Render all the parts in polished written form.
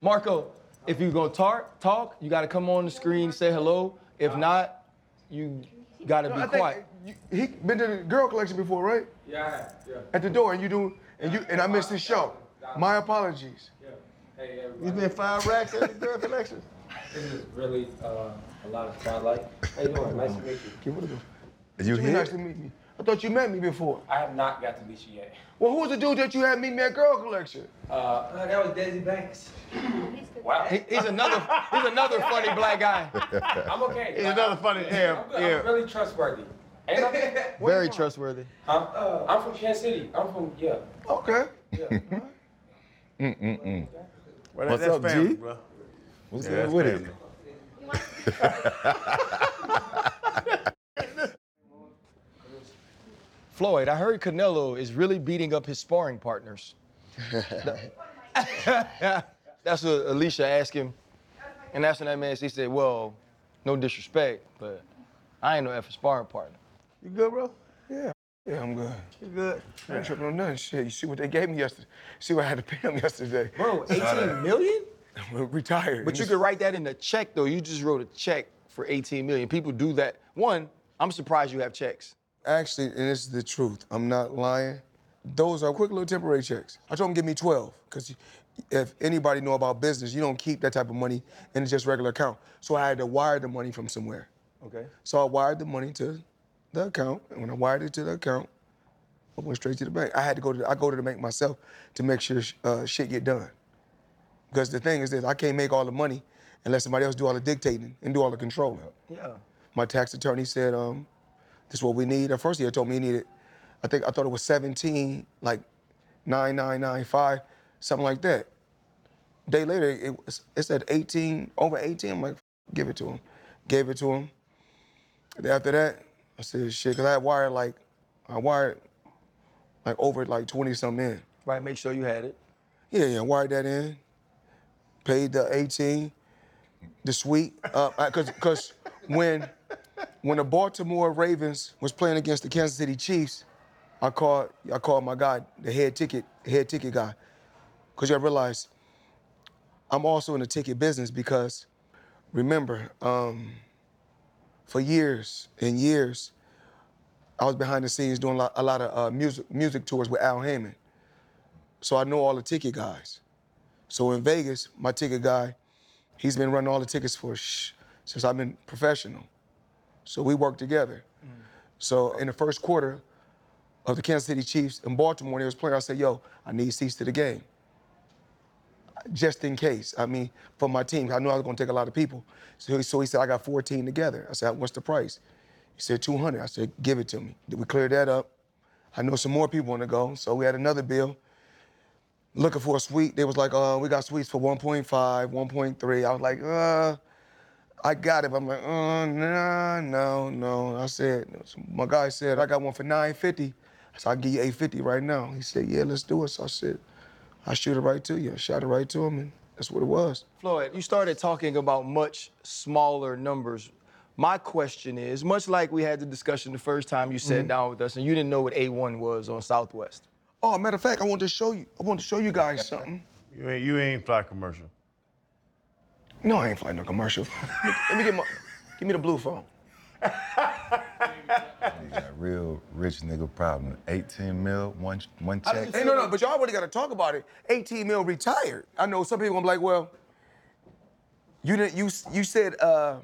Marco, if you're gonna talk, you gotta come on the screen, say hello. If not, you gotta be quiet. He been to the girl collection before, right? Yeah. At the door, and I missed his show. My apologies. Yeah. Hey, everybody. You been 5 racks at the girl collection? This is really a lot of fun. Like, how you doing? Nice to meet you. Give it a go. You Nice here? to meet me. I thought you met me before. I have not got to meet you yet. Well, who was the dude that you had meet me at girl collection? That was Desi Banks. Wow. He's another funny black guy. I'm okay. He's another funny damn. I'm really trustworthy. Ain't I? Very trustworthy. I'm from Kansas City. I'm from, yeah. Okay. Yeah. Well, What's that's up, family, G? bro. What's Yeah, good that's with family. Floyd, I heard Canelo is really beating up his sparring partners. That's what Alicia asked him. And that's when that man, he said, well, no disrespect, but I ain't no effing sparring partner. You good, bro? Yeah, I'm good. You good? I ain't tripping on nothing. Shit, you see what they gave me yesterday? See what I had to pay them yesterday? Bro, 18 million? Retired. But you could write that in a check, though. You just wrote a check for 18 million. People do that. One, I'm surprised you have checks. Actually, and this is the truth, I'm not lying. Those are quick little temporary checks. I told them give me 12, because if anybody know about business, you don't keep that type of money in just regular account. So I had to wire the money from somewhere. Okay. So I wired the money to the account, and when I wired it to the account, I went straight to the bank. I go to the bank myself to make sure shit get done. Because the thing is this, I can't make all the money unless somebody else do all the dictating and do all the controlling. Yeah. My tax attorney said, this is what we need. At first he had told me he needed, I thought it was 17, like 9995, something like that. A day later, it said 18, over 18. I'm like, give it to him. Gave it to him. And after that, I said, shit, because I wired like over like 20 something in. Right, make sure you had it. Yeah, wired that in. Paid the 18, the suite. Because when the Baltimore Ravens was playing against the Kansas City Chiefs, I called my guy, the head ticket guy. Because you gotta realize, I'm also in the ticket business because, remember, for years and years, I was behind the scenes doing a lot of music tours with Al Heyman. So I know all the ticket guys. So in Vegas, my ticket guy, he's been running all the tickets since I've been professional. So we work together. So in the first quarter of the Kansas City Chiefs in Baltimore, when they was playing, I said, yo, I need seats to the game. Just in case, for my team. I knew I was gonna take a lot of people. So he said, I got 14 together. I said, what's the price? He said, 200. I said, give it to me. We cleared that up. I know some more people want to go, so we had another bill. Looking for a suite. They was like, we got suites for 1.5, 1.3. I was like, I got it. But I'm like, no. I said, my guy said, I got one for $950. So I'll give you $850 right now. He said, yeah, let's do it. So I said, I shoot it right to you. I shot it right to him, and that's what it was. Floyd, you started talking about much smaller numbers. My question is, much like we had the discussion the first time you sat down with us and you didn't know what A1 was on Southwest. Oh, matter of fact, I want to show you guys something. You ain't fly commercial. No, I ain't flying no commercial. Let me give me the blue phone. You got a real rich nigga problem. 18 mil, one check. Hey, no, but y'all already got to talk about it. 18 mil retired. I know some people gonna be like, well, you said, I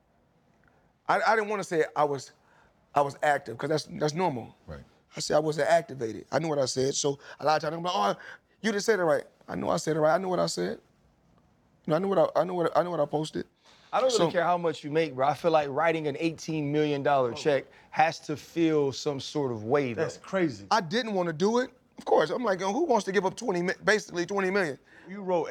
didn't want to say I was active, because that's normal. Right. I said I wasn't activated. I knew what I said. So a lot of times I'm like, oh, you didn't say it right. I know I said it right. I know what I said. You know, I know what I posted. I don't really care how much you make, bro. I feel like writing an $18 million check has to feel some sort of way, though. That's crazy. I didn't want to do it. Of course, I'm like, who wants to give up basically 20 million? You wrote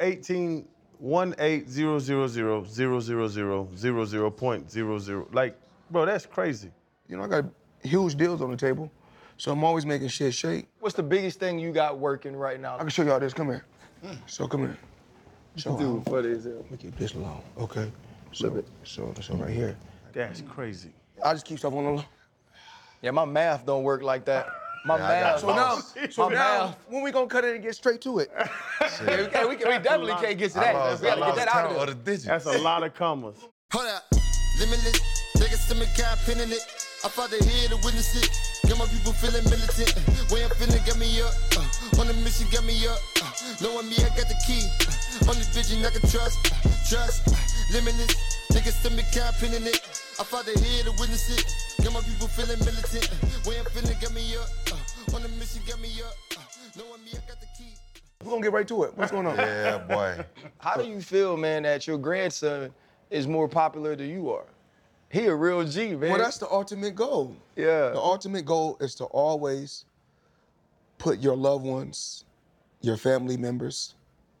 18,180,000,000.00. Like, bro, that's crazy. You know, I got huge deals on the table, so I'm always making shit shake. What's the biggest thing you got working right now? I can show y'all this. Come here. So come here. So Dude, funny as hell. let me keep this low, okay? So right here. That's crazy. I just keep stuff on the low. Yeah, my math don't work like that. My Yeah, I got math. So now, My math. when we gonna cut it and get straight to it? Yeah, we definitely can't get to I that. lost, We I gotta get lost that out count of of there. the digits. That's a lot of commas. Hold up, limitless. Niggas to me can't pin in it. I fought to hear to witness it. Got my people feeling militant. Way I'm feeling got me up. On the mission got me up. Knowing me, I got the key. Only vision I can trust. Trust, limitless. Niggas to me can't pin in it. I fought to hear to witness it. Got my people feeling militant. Way I'm feeling got me up. On the mission got me up. Knowing me, I got the key. We're gonna get right to it. What's going on? Yeah, boy. How do you feel, man, that your grandson is more popular than you are? He a real G, man. Well, that's the ultimate goal. Yeah. The ultimate goal is to always put your loved ones, your family members,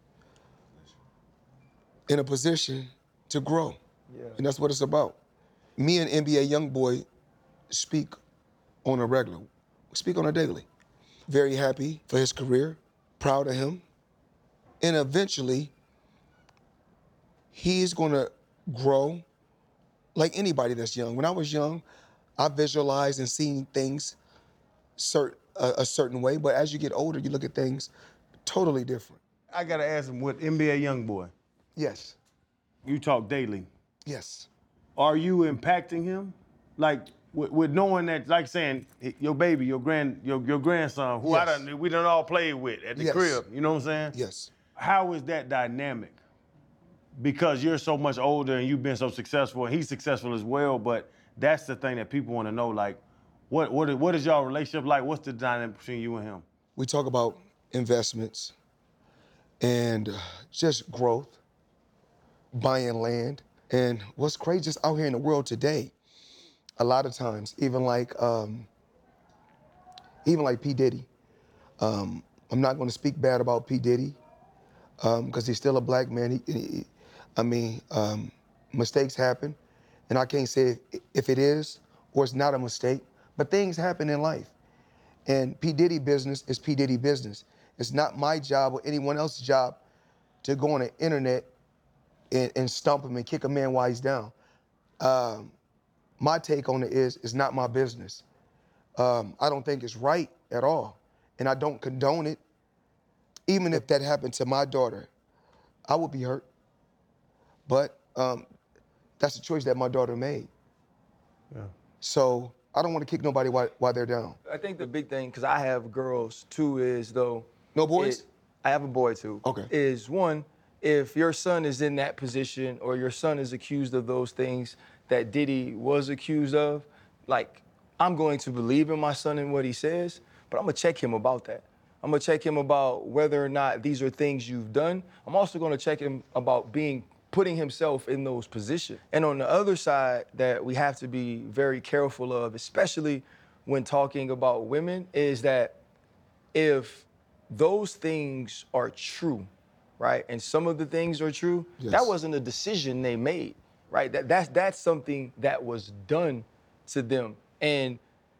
in a position to grow. Yeah. And that's what it's about. Me and NBA Youngboy speak on a regular. We speak on a daily. Very happy for his career, proud of him. And eventually, he's gonna grow like anybody that's young. When I was young, I visualized and seen things a certain way, but as you get older, you look at things totally different. I gotta ask him, with NBA Youngboy, Yes, you talk daily. yes. Are you impacting him? Like, with knowing that, like saying, your baby, your grandson, who Yes. we done all played with at the Yes. crib, you know what I'm saying? Yes. How is that dynamic? Because you're so much older and you've been so successful, and he's successful as well, but that's the thing that people want to know, like, what is y'all relationship like? What's the dynamic between you and him? We talk about investments and just growth, buying land. And what's crazy just out here in the world today, a lot of times, even like P. Diddy. I'm not going to speak bad about P. Diddy because he's still a black man. Mistakes happen, and I can't say if it is or it's not a mistake, but things happen in life. And P. Diddy business is P. Diddy business. It's not my job or anyone else's job to go on the internet and stump him and kick a man while he's down. My take on it is, it's not my business. I don't think it's right at all, and I don't condone it. Even if that happened to my daughter, I would be hurt. But that's a choice that my daughter made. Yeah. So I don't want to kick nobody while they're down. I think the big thing, because I have girls too, is though. No boys? I have a boy too. Okay. Is one, if your son is in that position or your son is accused of those things that Diddy was accused of, like, I'm going to believe in my son and what he says, but I'm gonna check him about that. I'm gonna check him about whether or not these are things you've done. I'm also gonna check him about putting himself in those positions. And on the other side that we have to be very careful of, especially when talking about women, is that if those things are true, right? And some of the things are true, Yes. that wasn't a decision they made, right? That's something that was done to them. And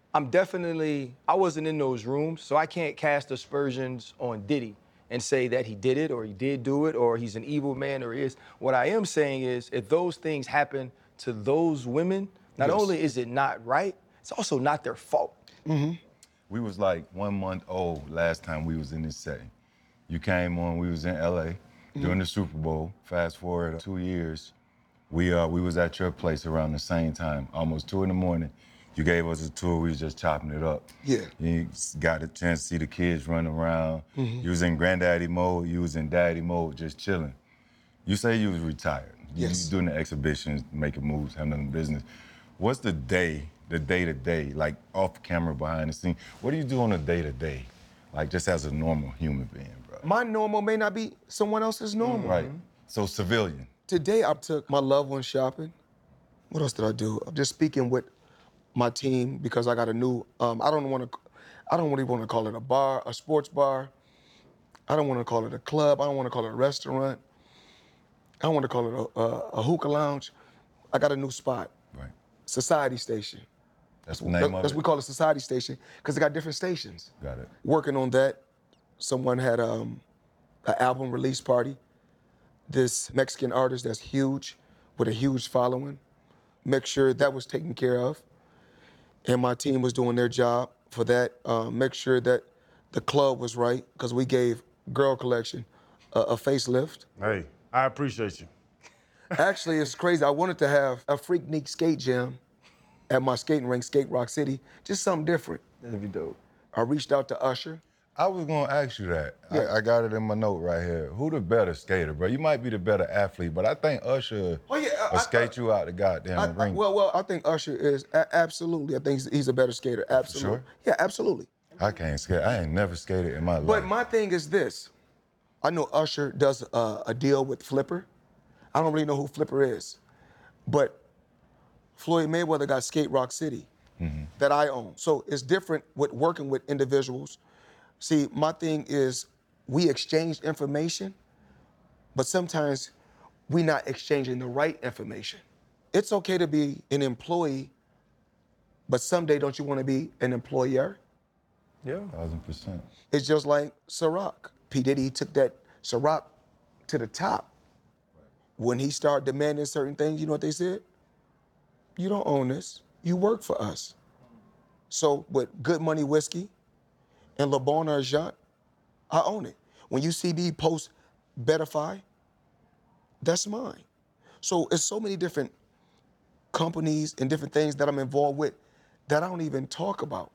I wasn't in those rooms, so I can't cast aspersions on Diddy and say that he did it or he did do it or he's an evil man or he is. What I am saying is, if those things happen to those women, not Yes. only is it not right, it's also not their fault. We was like 1 month old last time we was in this setting. You came on, we was in LA during the Super Bowl. Fast forward 2 years, we was at your place around the same time, almost 2 a.m. You gave us a tour, we was just chopping it up. Yeah. You got a chance to see the kids run around. You was in granddaddy mode, you was in daddy mode, just chilling. You say you was retired. Yes. You doing the exhibitions, making moves, handling business. What's the day-to-day, like off camera, behind the scene? What do you do on a day-to-day, like just as a normal human being, bro? My normal may not be someone else's normal. Right, so civilian. Today I took my loved one shopping. What else did I do? I'm just speaking with my team because I got a new, I don't really want to call it a bar, a sports bar. I don't want to call it a club. I don't want to call it a restaurant. I don't want to call it a hookah lounge. I got a new spot, Right. Society Station. That's the name of That's it? we call it Society Station because they got different stations. Got it. Working on that, someone had an album release party. This Mexican artist that's huge, with a huge following. Make sure that was taken care of. And my team was doing their job for that. Make sure that the club was right, because we gave Girl Collection a facelift. Hey, I appreciate you. Actually, it's crazy. I wanted to have a Freaknik skate jam at my skating rink, Skate Rock City, just something different. That'd be dope. I reached out to Usher. I was gonna ask you that. Yeah. I got it in my note right here. Who the better skater, bro? You might be the better athlete, but I think Usher will skate you out the goddamn ring. Well, I think Usher is absolutely. I think he's a better skater. Absolutely. Sure? Yeah, absolutely. I can't skate. I ain't never skated in my life. But my thing is this. I know Usher does a deal with Flipper. I don't really know who Flipper is. But Floyd Mayweather got Skate Rock City that I own. So it's different with working with individuals. See, my thing is we exchange information, but sometimes we not exchanging the right information. It's okay to be an employee, but someday don't you want to be an employer? Yeah. 1000%. It's just like Ciroc. P. Diddy took that Ciroc to the top. When he started demanding certain things, you know what they said? You don't own this. You work for us. So with Good Money Whiskey and Le Bon Argent, I own it. When you see me post Betterfy, that's mine. So it's so many different companies and different things that I'm involved with that I don't even talk about.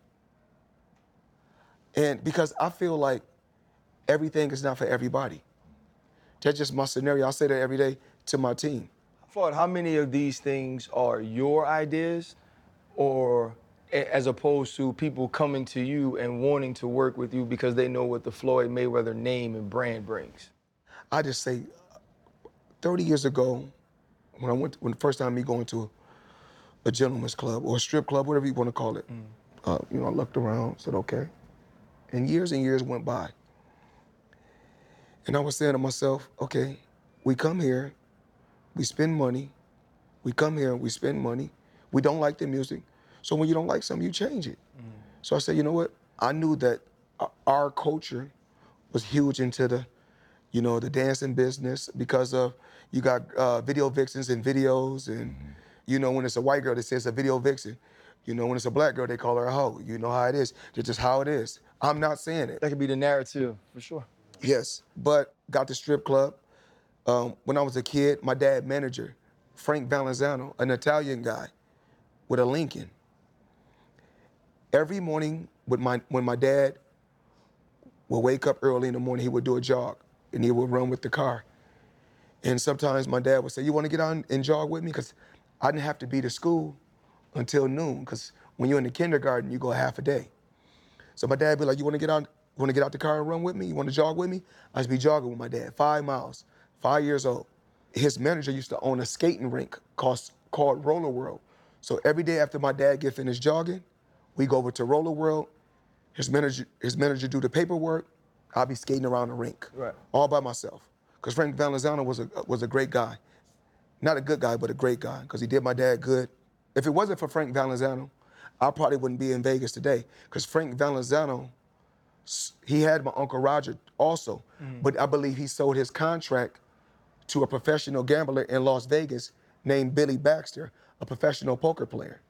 And because I feel like everything is not for everybody. That's just my scenario. I say that every day to my team. Fuad, how many of these things are your ideas, or as opposed to people coming to you and wanting to work with you because they know what the Floyd Mayweather name and brand brings? I just say 30 years ago, when the first time me going to a gentleman's club or a strip club, whatever you want to call it, I looked around, said, okay. And years went by. And I was saying to myself, okay, we come here, we spend money. We come here, we spend money. We don't like the music. So when you don't like something, you change it. So I said, you know what? I knew that our culture was huge into the dancing business because of, you got video vixens and videos, and when it's a white girl, they say it's a video vixen. When it's a black girl, they call her a hoe. You know how it is. It's just how it is. I'm not saying it. That could be the narrative, for sure. Yes, but got the strip club. When I was a kid, my dad manager, Frank Valenzano, an Italian guy with a Lincoln. Every morning when my dad would wake up early in the morning, he would do a jog and he would run with the car. And sometimes my dad would say, you want to get out and jog with me? Because I didn't have to be to school until noon, because when you're in the kindergarten, you go half a day. So my dad would be like, you want to get out the car and run with me? You want to jog with me? I used to be jogging with my dad, 5 miles, 5 years old. His manager used to own a skating rink called Roller World. So every day after my dad get finished jogging, we go over to Roller World. His manager do the paperwork. I'll be skating around the rink, Right. all by myself. Because Frank Valenzano was a great guy. Not a good guy, but a great guy, because he did my dad good. If it wasn't for Frank Valenzano, I probably wouldn't be in Vegas today, because Frank Valenzano, he had my Uncle Roger also, but I believe he sold his contract to a professional gambler in Las Vegas named Billy Baxter, a professional poker player.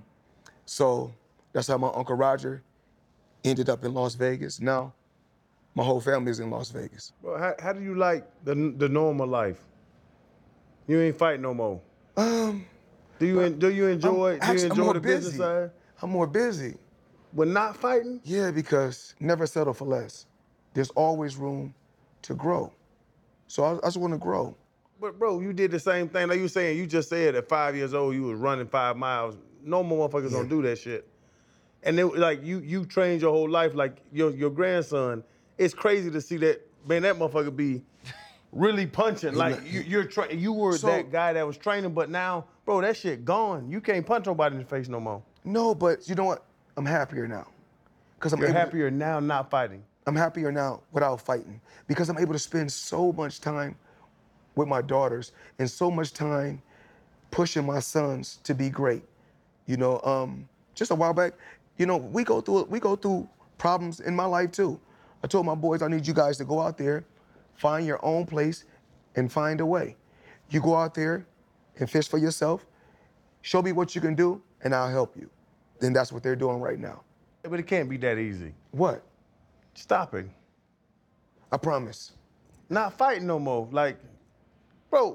So that's how my Uncle Roger ended up in Las Vegas. Now, my whole family is in Las Vegas. Bro, how do you like the normal life? You ain't fighting no more. Do you enjoy the business side? I'm more busy. When not fighting? Yeah, because never settle for less. There's always room to grow. So I just want to grow. But bro, you did the same thing. Like you saying, you just said at 5 years old you was running 5 miles. No more motherfuckers gonna do that shit. And it, like you trained your whole life. Like your grandson, it's crazy to see that, man, that motherfucker be really punching. Like you were that guy that was training, but now, bro, that shit gone. You can't punch nobody in the face no more. No, but you know what? I'm happier now. Because You're happier now not fighting. I'm happier now without fighting, because I'm able to spend so much time with my daughters and so much time pushing my sons to be great. Just a while back, we go through problems in my life too. I told my boys, I need you guys to go out there, find your own place, and find a way. You go out there and fish for yourself, show me what you can do, and I'll help you. And that's what they're doing right now. But it can't be that easy. What? Stopping. I promise. Not fighting no more. Like, bro,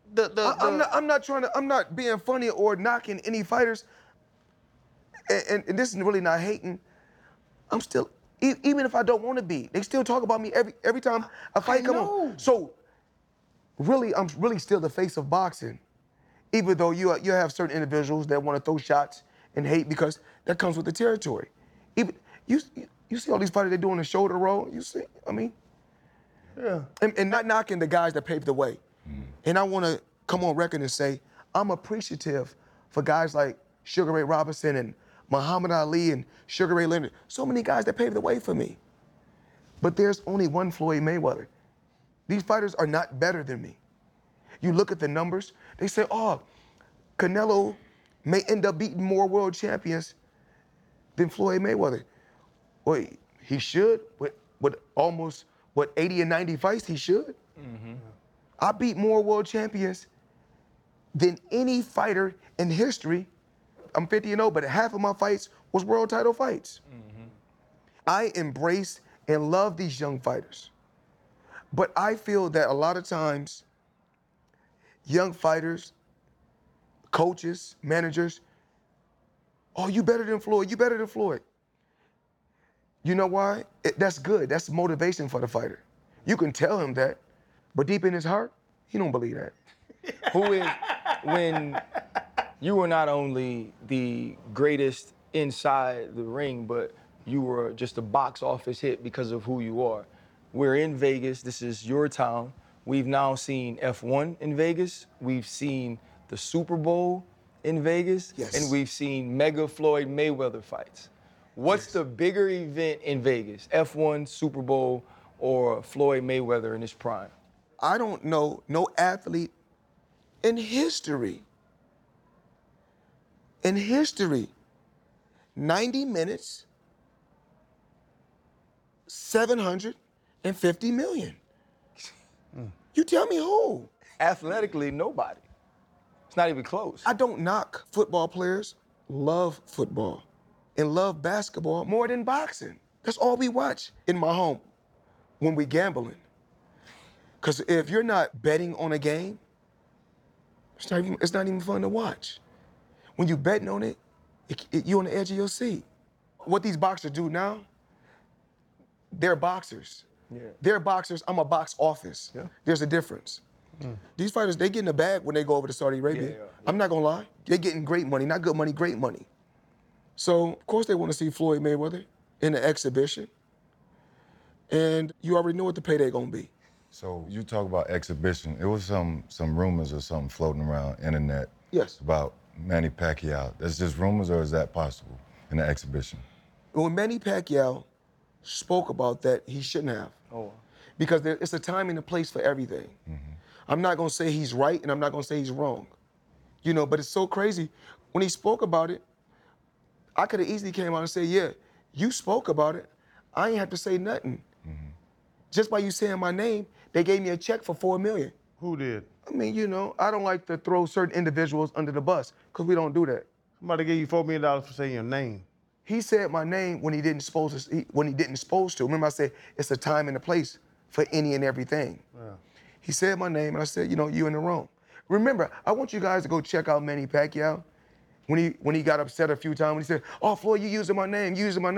I'm not being funny or knocking any fighters. And this is really not hating. I'm still, even if I don't want to be, they still talk about me every time a fight come on. So really, I'm really still the face of boxing. Even though you have certain individuals that want to throw shots and hate because that comes with the territory. Even you see all these fighters they doing the shoulder roll. You see, I mean, yeah. and not knocking the guys that paved the way. And I want to come on record and say I'm appreciative for guys like Sugar Ray Robinson and Muhammad Ali and Sugar Ray Leonard. So many guys that paved the way for me. But there's only one Floyd Mayweather. These fighters are not better than me. You look at the numbers, they say, oh, Canelo may end up beating more world champions than Floyd Mayweather. Well, he should. With almost, 80 and 90 fights, he should. I beat more world champions than any fighter in history. I'm 50-0, but half of my fights was world title fights. I embrace and love these young fighters. But I feel that a lot of times, young fighters, coaches, managers, oh, you better than Floyd, you better than Floyd. You know why? That's good, that's motivation for the fighter. You can tell him that, but deep in his heart, he don't believe that. When you were not only the greatest inside the ring, but you were just a box office hit because of who you are. We're in Vegas, this is your town. We've now seen F1 in Vegas, we've seen the Super Bowl in Vegas, Yes. and we've seen mega Floyd Mayweather fights. What's the bigger event in Vegas, F1, Super Bowl, or Floyd Mayweather in his prime? I don't know no athlete in history, 90 minutes, 750 million. You tell me who? Athletically, nobody. It's not even close. I don't knock football players, love football, and love basketball more than boxing. That's all we watch in my home when we gambling. Because if you're not betting on a game, it's not even fun to watch. When you betting on it, you're on the edge of your seat. What these boxers do now, they're boxers. Yeah. They're boxers, I'm a box office. Yeah. There's a difference. These fighters, they get in the bag when they go over to Saudi Arabia. Yeah. I'm not gonna lie, they're getting great money, not good money, great money. So, of course they wanna see Floyd Mayweather in the exhibition. And you already know what the payday gonna be. So you talk about exhibition. It was some rumors or something floating around internet. Yes. About Manny Pacquiao. That's just rumors, or is that possible in the exhibition? When Manny Pacquiao spoke about that, he shouldn't have. Oh. Because it's a time and a place for everything. I'm not gonna say he's right and I'm not gonna say he's wrong. You know, but it's so crazy. When he spoke about it, I could have easily came out and said, yeah, you spoke about it. I ain't have to say nothing. Just by you saying my name, they gave me a check for $4 million. Who did? I mean, you know, I don't like to throw certain individuals under the bus because we don't do that. I'm about to give you $4 million for saying your name. He said my name when he didn't supposed to. Remember, I said it's a time and a place for any and everything. Yeah. He said my name, and I said, you know, you in the wrong. Remember, I want you guys to go check out Manny Pacquiao when he got upset a few times when he said, "Oh, Floyd, you using my name,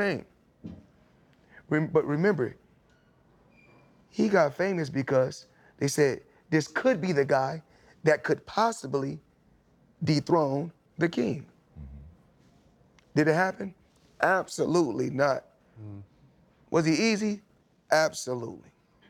But remember, he got famous because they said this could be the guy that could possibly dethrone the king. Did it happen? Absolutely not. Was he easy? Absolutely.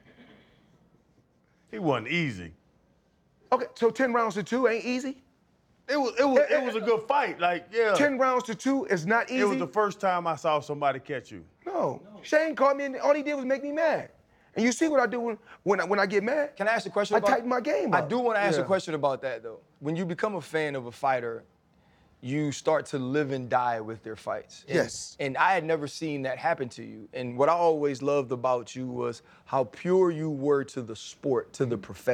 He wasn't easy. Okay, so 10 rounds to 2 ain't easy? It was a good fight. Like, yeah. 10 rounds to 2 is not easy? It was the first time I saw somebody catch you. No. Shane caught me and all he did was make me mad. And you see what I do when I get mad? Can I ask a question I about tighten my game up. I do want to ask a Yeah. question about that, though. When you become a fan of a fighter, you start to live and die with their fights. Yes. And I had never seen that happen to you. And what I always loved about you was how pure you were to the sport, to the profession.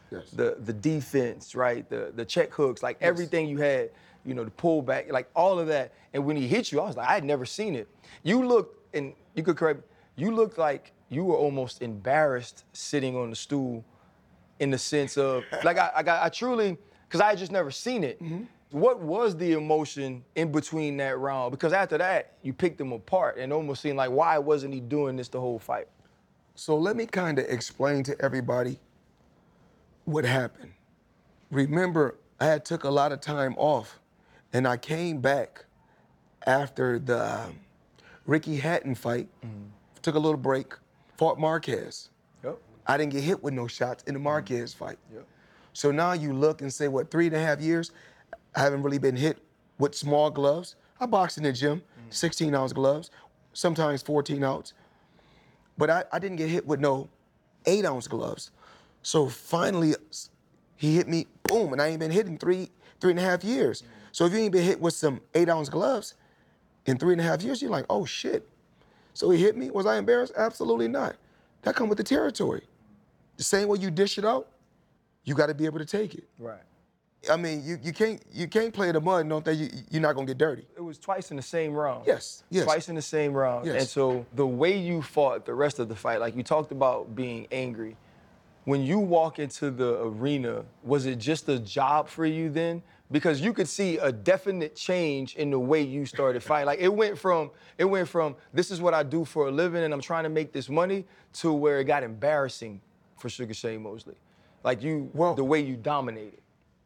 Yes. the defense, right? The check hooks, like everything you had, you know, the pullback, like all of that. And when he hit you, I was like, I had never seen it. You looked, and you could correct me, you looked like you were almost embarrassed sitting on the stool, in the sense of, like I truly, because I had just never seen it. What was the emotion in between that round? Because after that, you picked him apart and almost seemed like, why wasn't he doing this the whole fight? So let me kind of explain to everybody what happened. Remember, I had took a lot of time off, and I came back after the Ricky Hatton fight, took a little break, fought Marquez. Yep. I didn't get hit with no shots in the Marquez fight. Yep. So now you look and say, what, 3.5 years? I haven't really been hit with small gloves. I boxed in the gym, 16-ounce gloves, sometimes 14-ounce. But I didn't get hit with no 8-ounce gloves. So finally, he hit me, boom, and I ain't been hit in 3.5 years. So if you ain't been hit with some 8-ounce gloves in 3.5 years, you're like, oh shit. So he hit me, was I embarrassed? Absolutely not. That come with the territory. The same way you dish it out, you gotta be able to take it. Right. I mean, you can't play in the mud and don't think you're not gonna get dirty. It was twice in the same round. Yes, yes. Twice in the same round. Yes. And so the way you fought the rest of the fight, like you talked about being angry, when you walk into the arena, was it just a job for you then? Because you could see a definite change in the way you started fighting. Like it went from this is what I do for a living and I'm trying to make this money to where it got embarrassing for Sugar Shane Mosley. Like the way you dominated.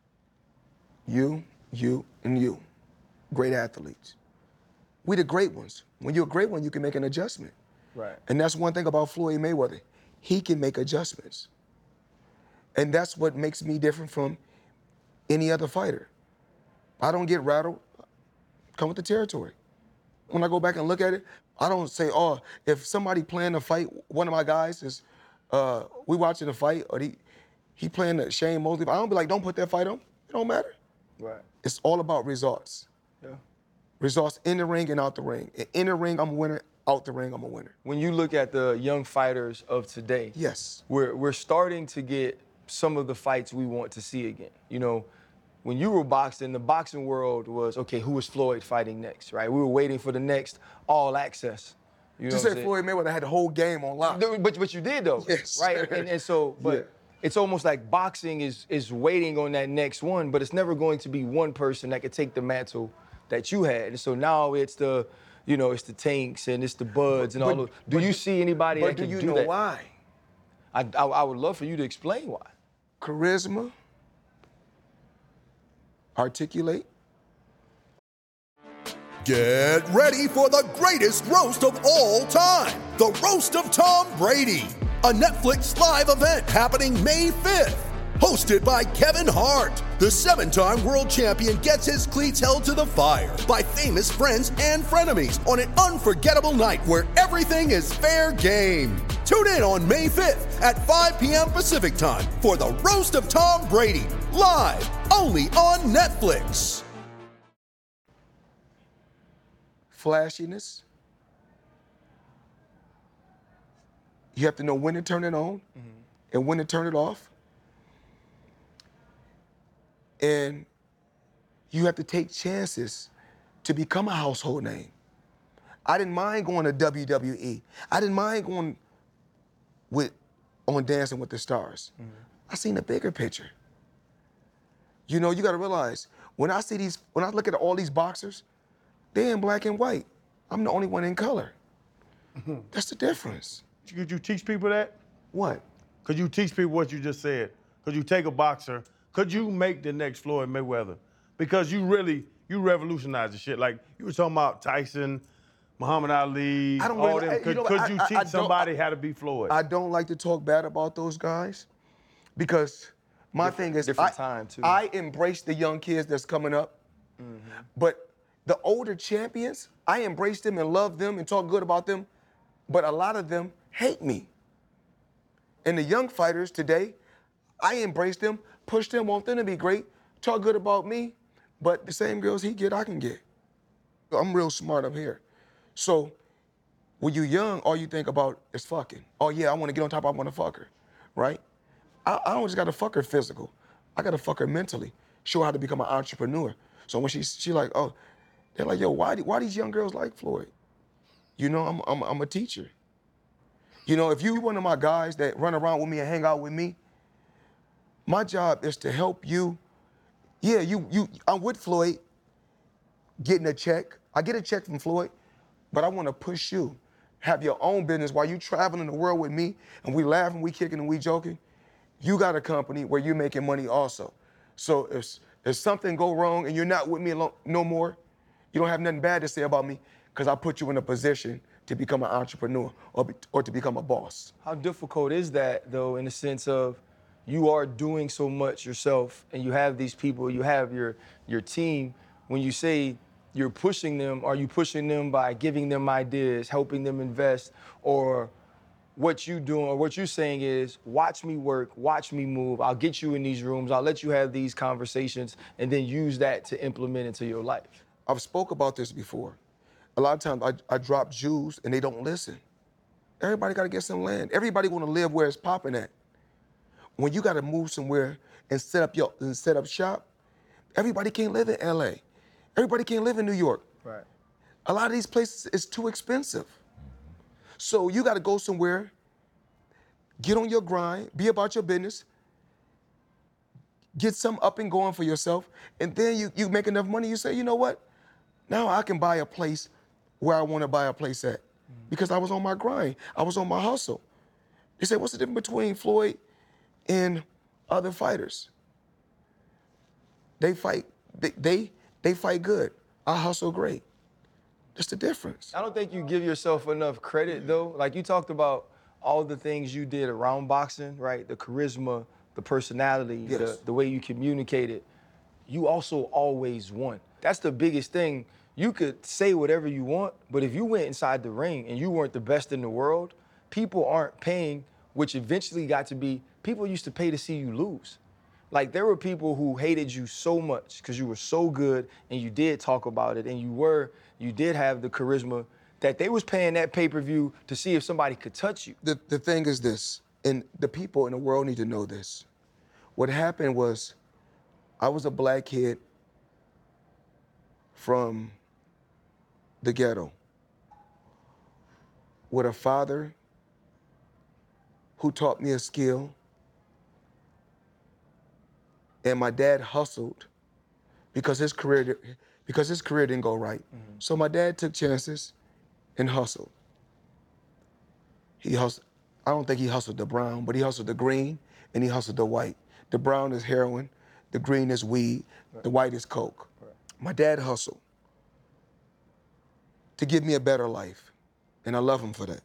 You, and you. Great athletes. We the great ones. When you're a great one, you can make an adjustment. Right. And that's one thing about Floyd Mayweather. He can make adjustments. And that's what makes me different from any other fighter. I don't get rattled. Come with the territory. When I go back and look at it, I don't say, oh, if somebody playing a fight, one of my guys is, we watching a fight, or he playing the Shane Mosley, I don't be like, don't put that fight on. It don't matter. Right. It's all about results. Yeah. Results in the ring and out the ring. In the ring, I'm a winner. Out the ring, I'm a winner. When you look at the young fighters of today, Yes. we're starting to get some of the fights we want to see again. You know, when you were boxing, the boxing world was, okay, who is Floyd fighting next, right? We were waiting for the next All Access. You know Just what I'm say saying? Floyd Mayweather had the whole game on lock. But you did though, Yes, right? sir. And so, but Yeah. it's almost like boxing is waiting on that next one, but it's never going to be one person that could take the mantle that you had. And so now it's the, you know, it's the Tanks and it's the Buds and all those. Do you see anybody that But do can you do know that? why? I would love for you to explain why. Charisma, articulate. Get ready for the greatest roast of all time, the Roast of Tom Brady, a Netflix live event happening May 5th. Hosted by Kevin Hart, the 7-time world champion gets his cleats held to the fire by famous friends and frenemies on an unforgettable night where everything is fair game. Tune in on May 5th at 5 p.m. Pacific time for the Roast of Tom Brady, live only on Netflix. Flashiness. You have to know when to turn it on and when to turn it off. And you have to take chances to become a household name. I didn't mind going to WWE. I didn't mind going on Dancing with the Stars. I seen the bigger picture. You know, you gotta realize, when I look at all these boxers, they're in black and white. I'm the only one in color. That's the difference. Could you teach people that? What? Could you teach people what you just said? Could you take a boxer? Could you make the next Floyd Mayweather? Because you revolutionized the shit. Like you were talking about Tyson, Muhammad Ali, I don't all really- them. you know, Could I you don't- teach somebody how to be Floyd? I don't like to talk bad about those guys because my thing is different time, too. I embrace the young kids that's coming up, but the older champions, I embrace them and love them and talk good about them, but a lot of them hate me. And the young fighters today, I embrace them, push them, want them to be great, talk good about me, but the same girls he get, I can get. I'm real smart up here. So when you're young, all you think about is fucking. Oh yeah, I want to get on top, I want to fuck her, right? I don't just got to fuck her physical. I got to fuck her mentally. Show her how to become an entrepreneur. So when she like, oh, they're like, yo, why these young girls like Floyd? You know, I'm a teacher. You know, if you one of my guys that run around with me and hang out with me, my job is to help you. Yeah, I'm with Floyd, getting a check. I get a check from Floyd, but I want to push you. Have your own business while you traveling the world with me and we laughing, we kicking, and we joking. You got a company where you're making money also. So if something go wrong and you're not with me no more, you don't have nothing bad to say about me because I put you in a position to become an entrepreneur or to become a boss. How difficult is that, though, in the sense of you are doing so much yourself and you have these people, you have your team. When you say you're pushing them, are you pushing them by giving them ideas, helping them invest, or what you doing or what you're saying is watch me work, watch me move, I'll get you in these rooms, I'll let you have these conversations and then use that to implement into your life? I've spoke about this before. A lot of times I drop Jews and they don't listen. Everybody got to get some land. Everybody want to live where it's popping at. When you got to move somewhere and set up shop, everybody can't live in LA. Everybody can't live in New York. Right. A lot of these places is too expensive. So you got to go somewhere, get on your grind, be about your business, get some up and going for yourself, and then you make enough money, you say, you know what? Now I can buy a place where I want to buy a place at because I was on my grind. I was on my hustle. They say, what's the difference between Floyd and other fighters? They fight, they fight good. I hustle great. That's the difference. I don't think you give yourself enough credit, though. Like, you talked about all the things you did around boxing, right? The charisma, the personality, Yes. the way you communicated. You also always won. That's the biggest thing. You could say whatever you want, but if you went inside the ring and you weren't the best in the world, people aren't paying, which eventually got to be, people used to pay to see you lose. Like, there were people who hated you so much because you were so good and you did talk about it and you did have the charisma that they was paying that pay-per-view to see if somebody could touch you. The thing is this, and the people in the world need to know this. What happened was, I was a black kid from the ghetto with a father who taught me a skill, and my dad hustled because his career didn't go right. Mm-hmm. So my dad took chances and hustled. He hustled. I don't think he hustled the brown, but he hustled the green and he hustled the white. The brown is heroin, the green is weed, right. The white is coke. Right. My dad hustled to give me a better life, and I love him for that.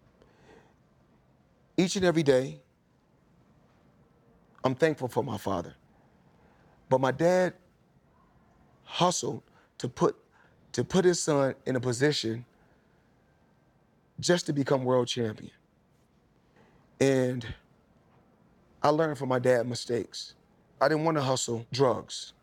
Each and every day, I'm thankful for my father. But my dad hustled to put his son in a position just to become world champion. And I learned from my dad's mistakes. I didn't want to hustle drugs.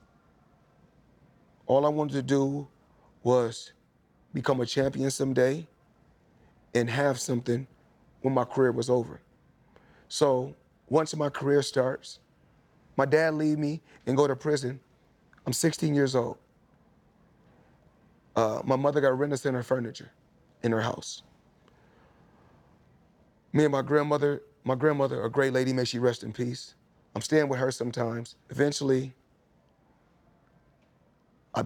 All I wanted to do was become a champion someday and have something when my career was over. So once my career starts, my dad leave me and go to prison. I'm 16 years old. My mother got rent-a-center furniture in her house. Me and my grandmother, a great lady, may she rest in peace. I'm staying with her sometimes. Eventually, I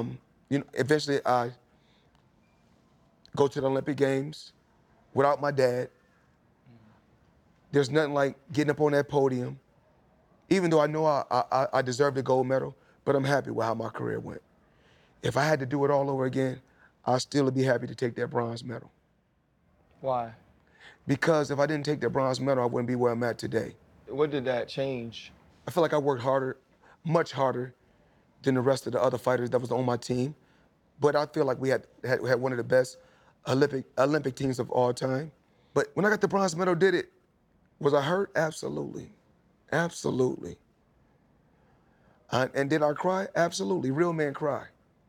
go to the Olympic Games without my dad. There's nothing like getting up on that podium, even though I know I deserved a gold medal, but I'm happy with how my career went. If I had to do it all over again, I'd still be happy to take that bronze medal. Why? Because if I didn't take that bronze medal, I wouldn't be where I'm at today. What did that change? I feel like I worked harder, much harder than the rest of the other fighters that was on my team. But I feel like we had one of the best Olympic teams of all time. But when I got the bronze medal, was I hurt? Absolutely. Absolutely. And did I cry? Absolutely. Real men cry.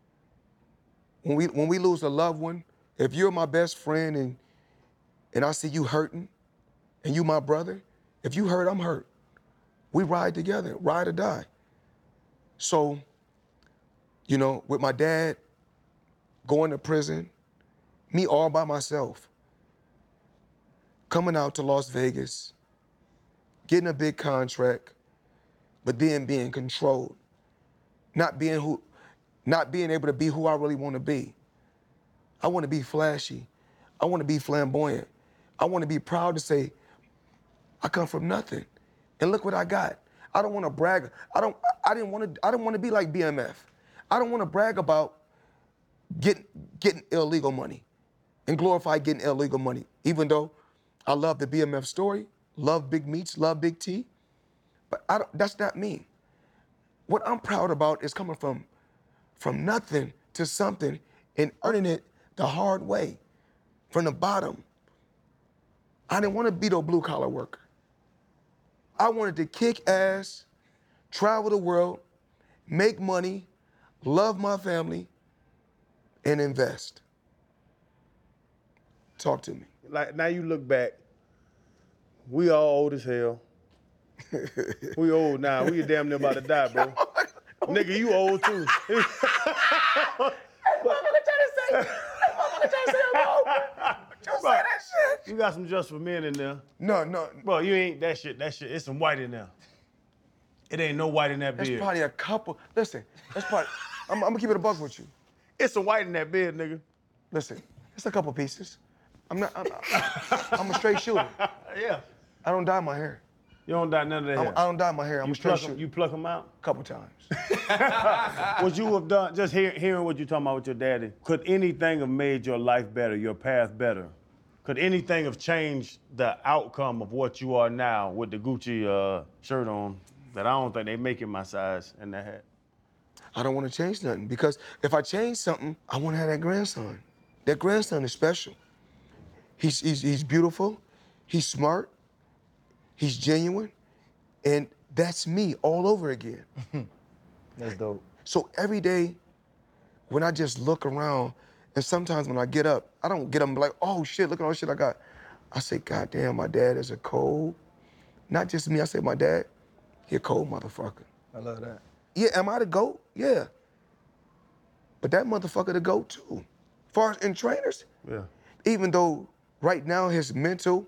When we lose a loved one, if you're my best friend and I see you hurting and you my brother, if you hurt, I'm hurt. We ride together, ride or die. So, you know, with my dad going to prison, me all by myself, coming out to Las Vegas, getting a big contract, but then being controlled, not being able to be who I really want to be. I want to be flashy. I want to be flamboyant. I want to be proud to say, I come from nothing, and look what I got. I don't want to brag. I don't want to be like BMF. I don't want to brag about getting illegal money and glorify getting illegal money, even though I love the BMF story, love Big Meats, love Big T, but that's not me. What I'm proud about is coming from nothing to something and earning it the hard way, from the bottom. I didn't want to be no blue collar worker. I wanted to kick ass, travel the world, make money, love my family, and invest. Talk to me. Like, now you look back, we all old as hell. We old now. We damn near about to die, bro. Nigga, you old too. You got some Just for Men in there. No. Bro, you ain't that shit. It's some white in there. It ain't no white in that That's beard. probably a couple. Listen, that's probably. I'm gonna keep it a buck with you. It's some white in that beard, nigga. Listen, it's a couple pieces. I'm a straight shooter. Yeah. I don't dye my hair. You don't dye none of that hair. I don't dye my hair. I'm a straight shooter. You pluck them out? A couple times. What you have done, just hearing what you're talking about with your daddy, could anything have made your life better, your path better? Could anything have changed the outcome of what you are now with the Gucci shirt on that I don't think they make in my size and that hat? I don't want to change nothing because if I change something, I want to have that grandson. That grandson is special. He's beautiful, he's smart, he's genuine, and that's me all over again. That's dope. So every day, when I just look around, and sometimes when I get up, I don't get up and be like, oh shit, look at all the shit I got. I say, God damn, my dad is a cold, not just me, I say my dad, he a cold motherfucker. I love that. Yeah, am I the GOAT? Yeah. But that motherfucker the GOAT too. As far as in trainers, Yeah. even though right now his mental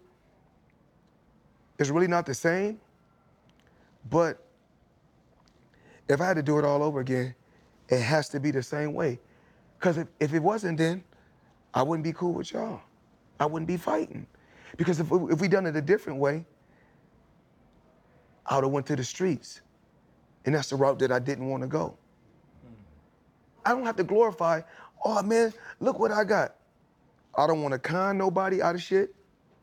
is really not the same, but if I had to do it all over again, it has to be the same way. Because if it wasn't then, I wouldn't be cool with y'all. I wouldn't be fighting. Because if we done it a different way, I would have went to the streets. And that's the route that I didn't want to go. I don't have to glorify, oh man, look what I got. I don't want to con nobody out of shit.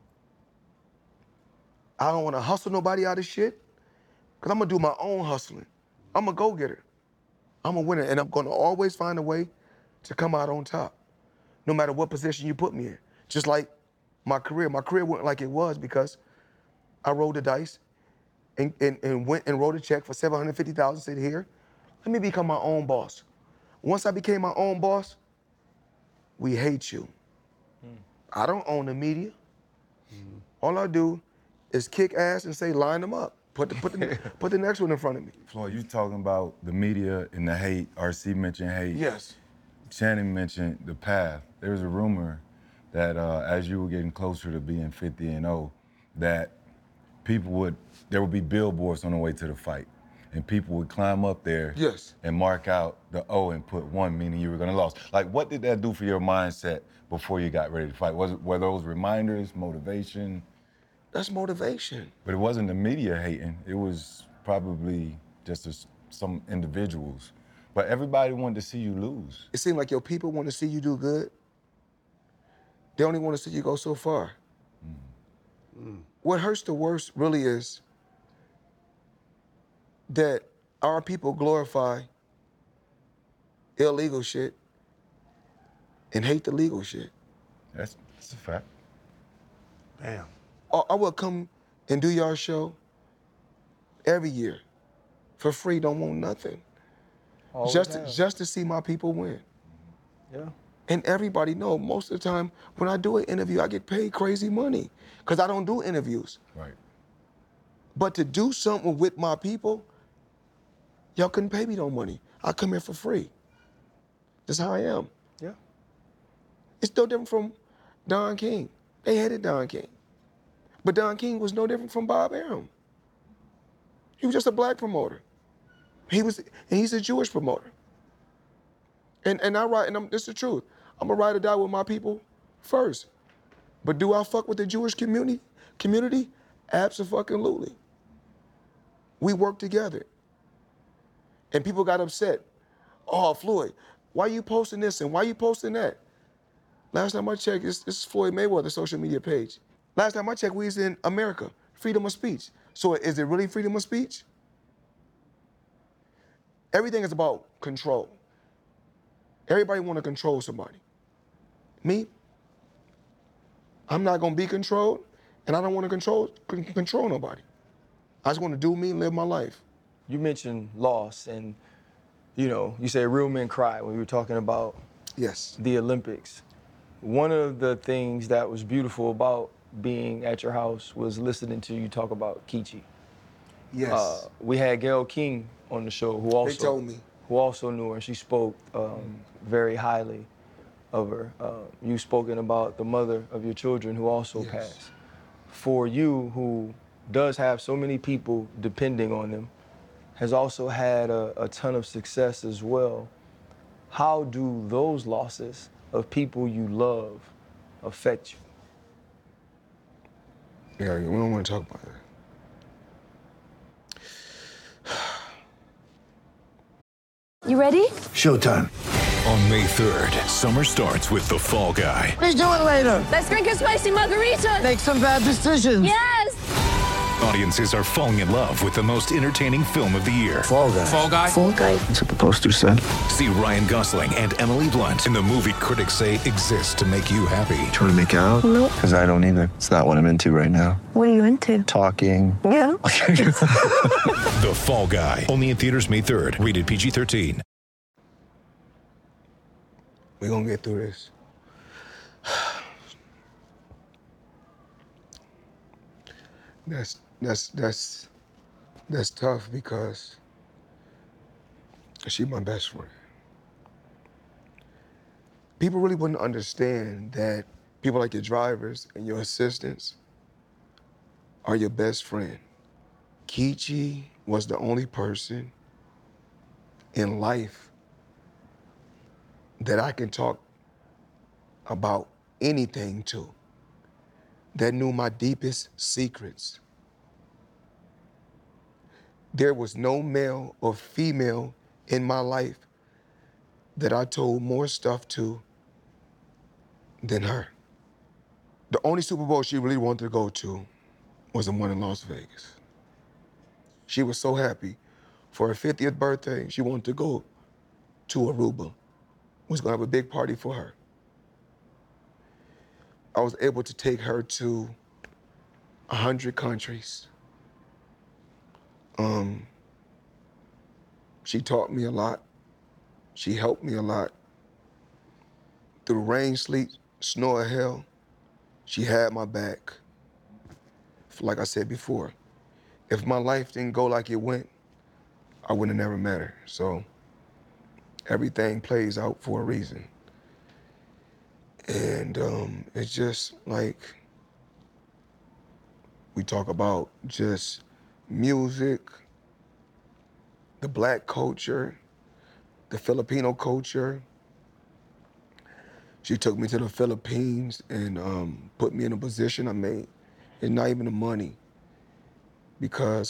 I don't want to hustle nobody out of shit. Because I'm going to do my own hustling. I'm a go-getter. I'm a winner, and I'm going to always find a way to come out on top, no matter what position you put me in. Just like my career. My career went like it was because I rolled the dice and went and wrote a check for $750,000, said, here, let me become my own boss. Once I became my own boss, we hate you. I don't own the media. All I do is kick ass and say, line them up. Put the next one in front of me. Floyd, you talking about the media and the hate. RC mentioned hate. Yes. Shannon mentioned the path. There was a rumor that as you were getting closer to being 50-0, that there would be billboards on the way to the fight. And people would climb up there Yes. and mark out the O and put 1, meaning you were gonna lose. Like, what did that do for your mindset before you got ready to fight? Were those reminders, motivation? That's motivation. But it wasn't the media hating. It was probably just some individuals. But everybody wanted to see you lose. It seemed like your people want to see you do good. They only want to see you go so far. What hurts the worst really is that our people glorify illegal shit and hate the legal shit. That's a fact. Damn. I would come and do your show every year for free, don't want nothing. Always Just have. to see my people win. Yeah. And everybody know most of the time when I do an interview, I get paid crazy money because I don't do interviews. Right. But to do something with my people, y'all couldn't pay me no money. I come here for free. That's how I am. Yeah. It's no different from Don King. They hated Don King. But Don King was no different from Bob Arum. He was just a black promoter. He's a Jewish promoter. And this is the truth. I'm gonna ride or die with my people first. But do I fuck with the Jewish community? Abso-fucking-lutely. We work together. And people got upset. Oh, Floyd, why you posting this and why you posting that? Last time I checked, this is Floyd Mayweather's social media page. Last time I checked, we was in America, freedom of speech. So is it really freedom of speech? Everything is about control. Everybody want to control somebody. Me, I'm not gonna be controlled, and I don't want to control nobody. I just want to do me and live my life. You mentioned loss, and you say real men cry when we were talking about the Olympics. One of the things that was beautiful about being at your house was listening to you talk about Kichi. Yes. We had Gayle King on the show who also knew her, and she spoke very highly of her. You've spoken about the mother of your children who also passed. For you, who does have so many people depending on them, has also had a ton of success as well. How do those losses of people you love affect you? Yeah, we don't want to talk about that. You ready? Showtime. On May 3rd, summer starts with The Fall Guy. Let's do it later. Let's drink a spicy margarita. Make some bad decisions. Yes. Audiences are falling in love with the most entertaining film of the year. Fall Guy. Fall Guy. Fall Guy. That's what the poster said. See Ryan Gosling and Emily Blunt in the movie critics say exists to make you happy. Trying to make it out? Nope. Because I don't either. It's not what I'm into right now. What are you into? Talking. Yeah. The Fall Guy. Only in theaters May 3rd. Rated PG-13. We're gonna get through this. That's tough because she's my best friend. People really wouldn't understand that people like your drivers and your assistants are your best friend. Kichi was the only person in life that I can talk about anything to, that knew my deepest secrets. There was no male or female in my life that I told more stuff to than her. The only Super Bowl she really wanted to go to was the one in Las Vegas. She was so happy. For her 50th birthday, she wanted to go to Aruba. We was gonna have a big party for her. I was able to take her to 100 countries. She taught me a lot. She helped me a lot. Through rain, sleet, snow, or hell, she had my back. Like I said before, if my life didn't go like it went, I would have never met her. So everything plays out for a reason. And it's just like, we talk about just music, the black culture, the Filipino culture. She took me to the Philippines and put me in a position I made. It's not even the money, because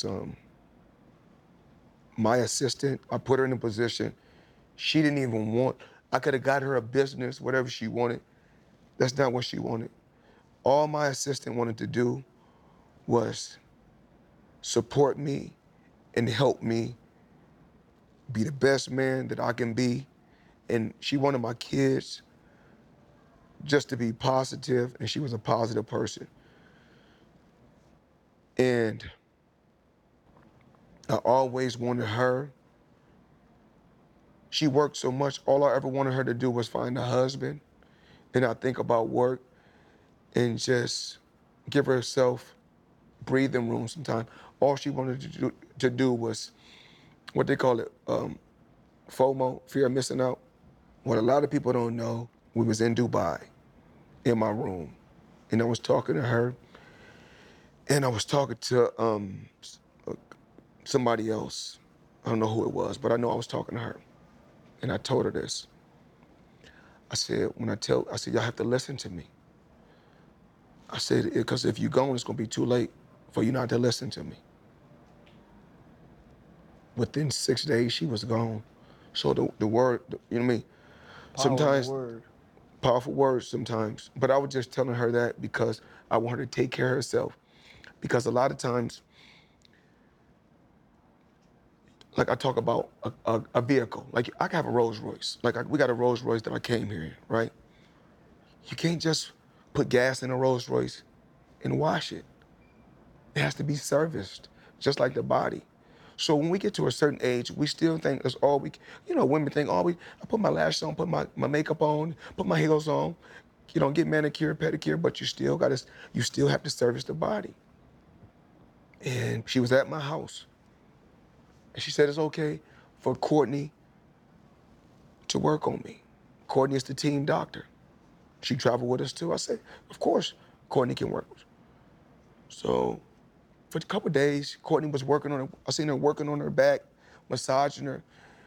my assistant, I put her in a position she didn't even want. I could have got her a business, whatever she wanted. That's not what she wanted. All my assistant wanted to do was support me and help me be the best man that I can be. And she wanted my kids just to be positive, and she was a positive person. And I always wanted her. She worked so much, all I ever wanted her to do was find a husband. And I think about work and just give herself breathing room sometimes. all she wanted to do was what they call it, FOMO, fear of missing out. What a lot of people don't know, we was in Dubai, in my room, and I was talking to her, and I was talking to somebody else. I don't know who it was, but I know I was talking to her, and I told her this. I said, y'all have to listen to me. I said, because if you're gone, it's gonna be too late for you not to listen to me. Within 6 days, she was gone. So the word, you know what I mean? Sometimes, powerful words sometimes. But I was just telling her that because I want her to take care of herself. Because a lot of times, like I talk about a vehicle. Like I have a Rolls Royce. We got a Rolls Royce that I came here in, right? You can't just put gas in a Rolls Royce and wash it. It has to be serviced, just like the body. So when we get to a certain age, we still think that's all we, women think, I put my lashes on, put my makeup on, put my heels on, get manicure, pedicure, but you still have to service the body. And she was at my house. And she said it's okay for Courtney to work on me. Courtney is the team doctor. She traveled with us too. I said, of course, Courtney can work. So for a couple of days, Courtney was working on her. I seen her working on her back, massaging her.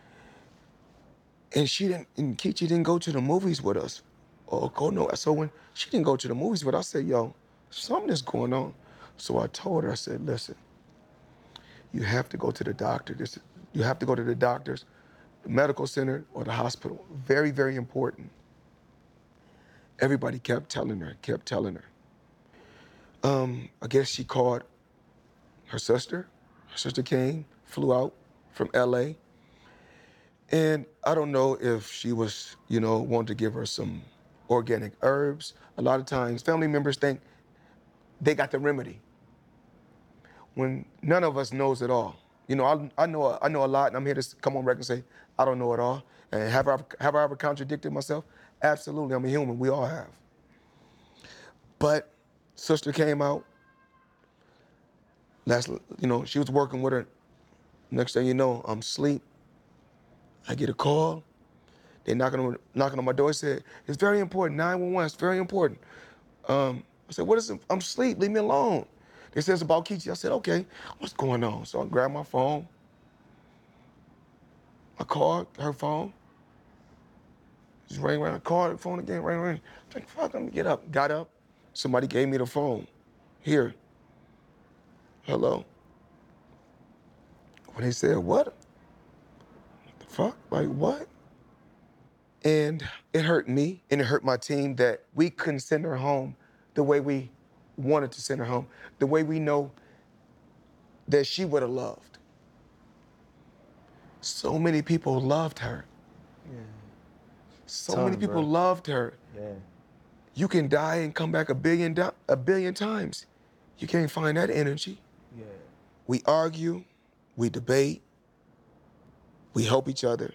And Kechi didn't go to the movies with us. So when she didn't go to the movies with us, I said, yo, something is going on. So I told her, I said, listen, you have to go to the doctor. You have to go to the doctors, the medical center or the hospital. Very, very important. Everybody kept telling her. I guess she called her sister. Her sister came, flew out from LA. And I don't know if she was, wanting to give her some organic herbs. A lot of times family members think they got the remedy when none of us knows it all. I know a lot, and I'm here to come on record and say, I don't know it all. And have I ever contradicted myself? Absolutely, I'm a human, we all have. But sister came out, she was working with her. Next thing you know, I'm asleep. I get a call. They knocking on my door, said, it's very important, 911, it's very important. I said, what is it? I'm asleep, leave me alone. They said it's about Kechi. I said, okay, what's going on? So I grabbed my phone. I called her phone. Just rang. I called her phone again, rang. I was like, fuck, let me get up. Got up. Somebody gave me the phone. Here. Hello. When they said, what the fuck? Like, what? And it hurt me, and it hurt my team that we couldn't send her home the way we wanted to send her home, the way we know that she would have loved. So many people loved her. Yeah. So many people loved her. Yeah. You can die and come back a billion times. You can't find that energy. Yeah. We argue, we debate, we help each other.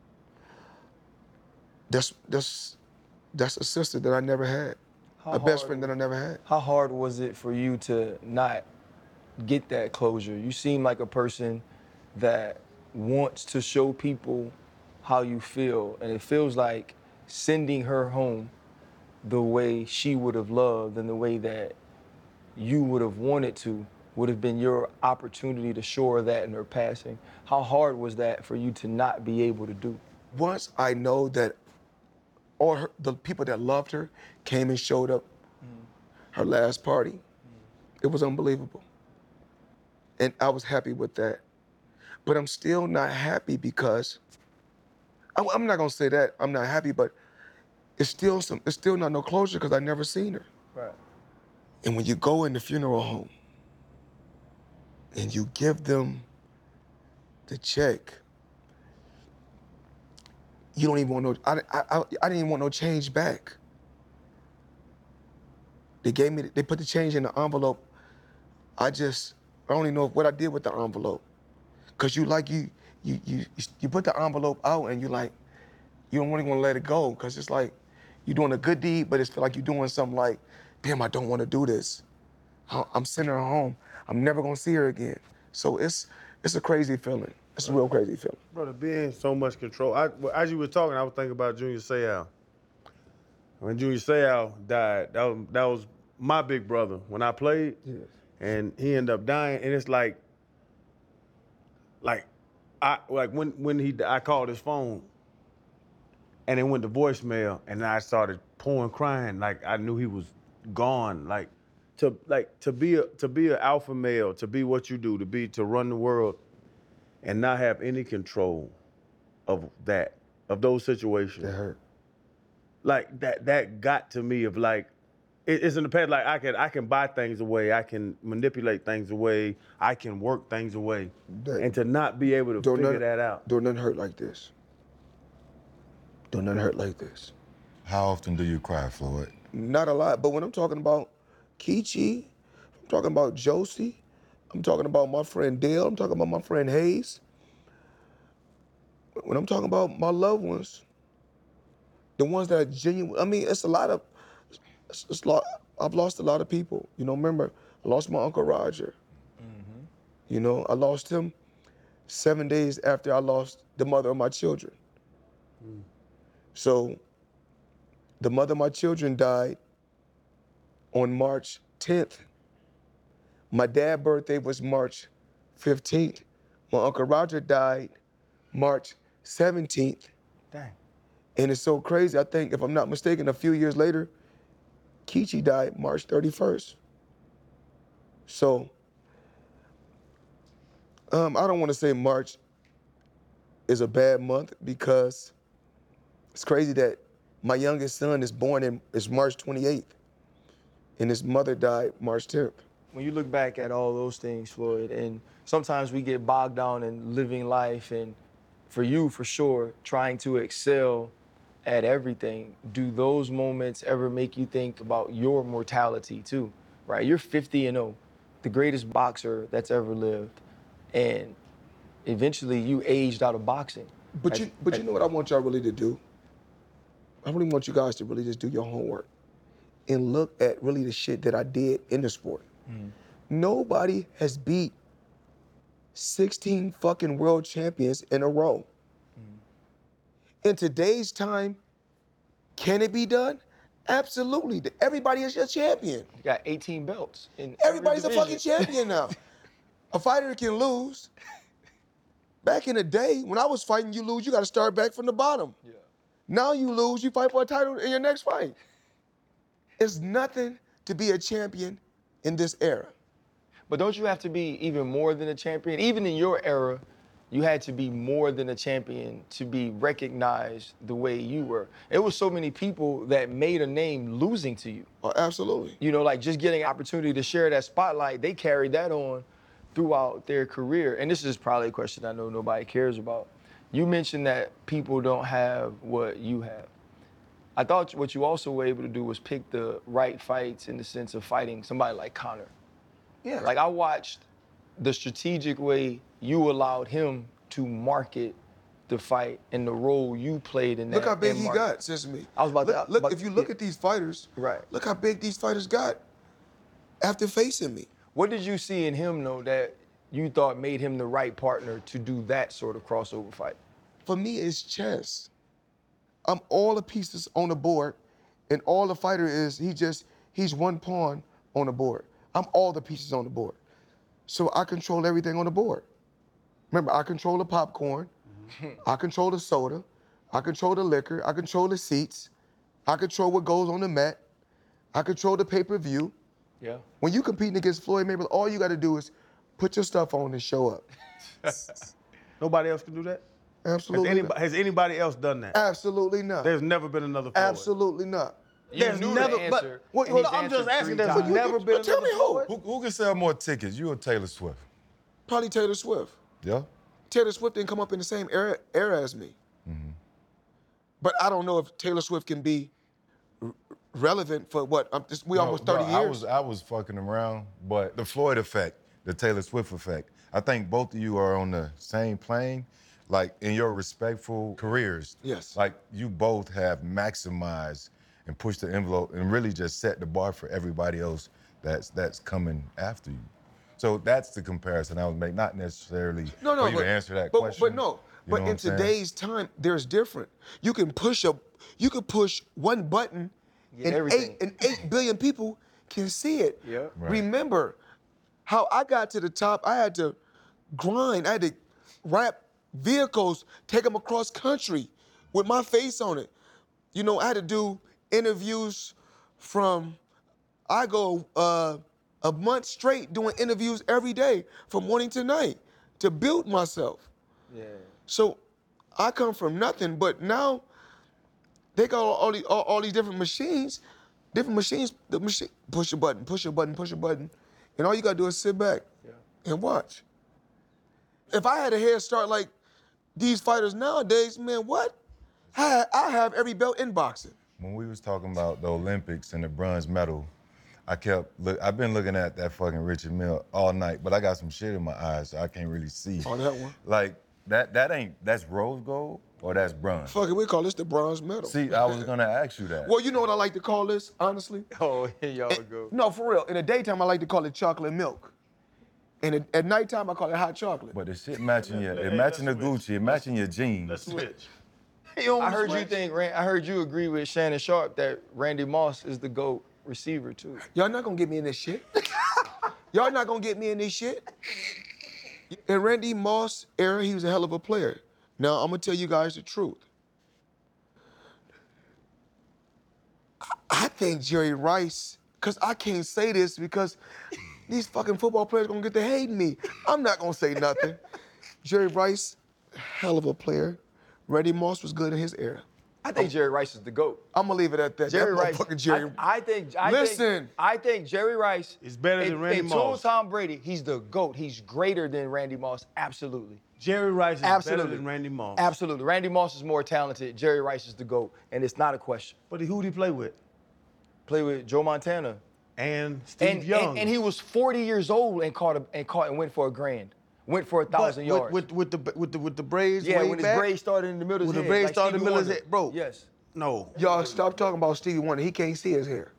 That's a sister that I never had. A best friend that I never had. How hard was it for you to not get that closure? You seem like a person that wants to show people how you feel, and it feels like sending her home the way she would have loved and the way that you would have wanted to would have been your opportunity to show her that in her passing. How hard was that for you to not be able to do? Once I know that the people that loved her came and showed up her last party, it was unbelievable. And I was happy with that. But I'm still not happy because, I'm not gonna say that I'm not happy, but it's still not no closure because I never seen her. Right. And when you go in the funeral home and you give them the check, you don't even want no, I didn't even want no change back. They put the change in the envelope. I don't even know what I did with the envelope. Cause you put the envelope out and you don't really want to let it go. Cause it's like, you're doing a good deed, but it's feel like you're doing something like, damn, I don't want to do this. I'm sending her home. I'm never gonna see her again. So it's a crazy feeling. It's a real crazy feeling. Brother, being in so much control. As you were talking, I was thinking about Junior Seau. When Junior Seau died, that was my big brother when I played, and he ended up dying. And it's like when I called his phone, and it went to voicemail, and I started pouring crying, like I knew he was gone. To be an alpha male, to be what you do, to run the world, and not have any control of those situations. That hurt. Like that got to me of like, it's in the past. Like I can buy things away, I can manipulate things away, I can work things away, and to not be able to figure that out. Don't nothing hurt like this. Don't nothing hurt like this. How often do you cry, Floyd? Not a lot, but when I'm talking about Keechie, I'm talking about Josie, I'm talking about my friend Dale, I'm talking about my friend Hayes. When I'm talking about my loved ones, the ones that are genuine, I mean, it's a lot. I've lost a lot of people. You know, remember, I lost my Uncle Roger. Mm-hmm. You know, I lost him 7 days after I lost the mother of my children. So, the mother of my children died on March 10th. My dad's birthday was March 15th. My Uncle Roger died March 17th. Dang. And it's so crazy. I think, if I'm not mistaken, a few years later, Keechie died March 31st. So, I don't want to say March is a bad month because it's crazy that my youngest son is March 28th, and his mother died March 10th. When you look back at all those things, Floyd, and sometimes we get bogged down in living life, and for you, for sure, trying to excel at everything, do those moments ever make you think about your mortality too, right? You're 50-0, the greatest boxer that's ever lived, and eventually you aged out of boxing. But you know what I want y'all really to do? I really want you guys to really just do your homework and look at really the shit that I did in the sport. Nobody has beat 16 fucking world champions in a row. In today's time, can it be done? Absolutely. Everybody is a champion. You got 18 belts. Everybody's a fucking champion now. A fighter can lose. Back in the day, when I was fighting, you lose, you got to start back from the bottom. Yeah. Now you lose, you fight for a title in your next fight. It's nothing to be a champion in this era. But don't you have to be even more than a champion? Even in your era, you had to be more than a champion to be recognized the way you were. It was so many people that made a name losing to you. Oh, absolutely. You know, like just getting an opportunity to share that spotlight, they carried that on throughout their career. And this is probably a question I know nobody cares about. You mentioned that people don't have what you have. I thought what you also were able to do was pick the right fights in the sense of fighting somebody like Conor. Yeah. Like I watched the strategic way you allowed him to market the fight and the role you played in that. Look how big he got since me. I was about to look. If you look at these fighters, right? Look how big these fighters got after facing me. What did you see in him, though, that you thought made him the right partner to do that sort of crossover fight? For me, it's chess. I'm all the pieces on the board, and all the fighter is, he's one pawn on the board. I'm all the pieces on the board. So I control everything on the board. Remember, I control the popcorn, I control the soda, I control the liquor, I control the seats, I control what goes on the mat, I control the pay-per-view. Yeah. When you competing against Floyd Mayweather, all you got to do is put your stuff on and show up. Nobody else can do that? Absolutely Has anybody else done that? Absolutely not. There's never been another Floyd. Absolutely not. You knew the answer. I'm just asking. There's never been tell another me Floyd. Who can sell more tickets, you or Taylor Swift? Probably Taylor Swift. Yeah? Taylor Swift didn't come up in the same era as me. Mm-hmm. But I don't know if Taylor Swift can be relevant for what? Almost 30 years. I was fucking around, but the Floyd effect, the Taylor Swift effect, I think both of you are on the same plane, like in your respectful careers. Yes. Like you both have maximized and pushed the envelope and really just set the bar for everybody else that's coming after you. So that's the comparison I would make, not necessarily No, for you but, to answer that but, question. But no, You but know what in I'm saying? today's time, there's different. You can push one button, and everything. 8 billion people can see it. Yeah. Right. Remember how I got to the top? I had to grind. I had to wrap vehicles, take them across country with my face on it. You know, I had to do interviews I go a month straight doing interviews every day from morning to night to build myself. Yeah. So I come from nothing, but now they got all these different machines. The machine, push a button, push a button, push a button, and all you gotta do is sit back and watch. If I had a head start like these fighters nowadays, man, what? I have every belt in boxing. When we was talking about the Olympics and the bronze medal, I've been looking at that fucking Richard Mille all night, but I got some shit in my eyes, so I can't really see. On that one. Like, that's rose gold or that's bronze? Fuck it, we call this the bronze medal. See, I was gonna ask you that. Well, you know what I like to call this, honestly? Oh, here y'all go. No, for real. In the daytime, I like to call it chocolate milk. And at nighttime, I call it hot chocolate. But the shit matching it matching the Gucci, it matching your jeans. Let's switch. I heard you agree with Shannon Sharp that Randy Moss is the GOAT receiver too. Y'all not gonna get me in this shit. Y'all not gonna get me in this shit. In Randy Moss' era, he was a hell of a player. Now, I'm gonna tell you guys the truth. I think Jerry Rice, because I can't say this because these fucking football players gonna get to hating me. I'm not gonna say nothing. Jerry Rice, hell of a player. Randy Moss was good in his era. I think Jerry Rice is the GOAT. I'm gonna leave it at that. Jerry That Rice. motherfucking Jerry. I think Jerry Rice is better than Randy until Moss. Tom Brady, he's the GOAT. He's greater than Randy Moss. Absolutely. Jerry Rice is Absolutely. better than Randy Moss. Absolutely. Randy Moss is more talented. Jerry Rice is the GOAT, and it's not a question. But who did he play with? Play with Joe Montana. And Steve Young. And he was 40 years old and caught and went for a grand. Went for 1,000 yards. With the braids. Yeah, way when back? his braids started in the middle of his When head. the braids like started in the Stevie middle of his Wonder. head, bro. Yes. No. Y'all stop talking about Stevie Wonder. He can't see his hair.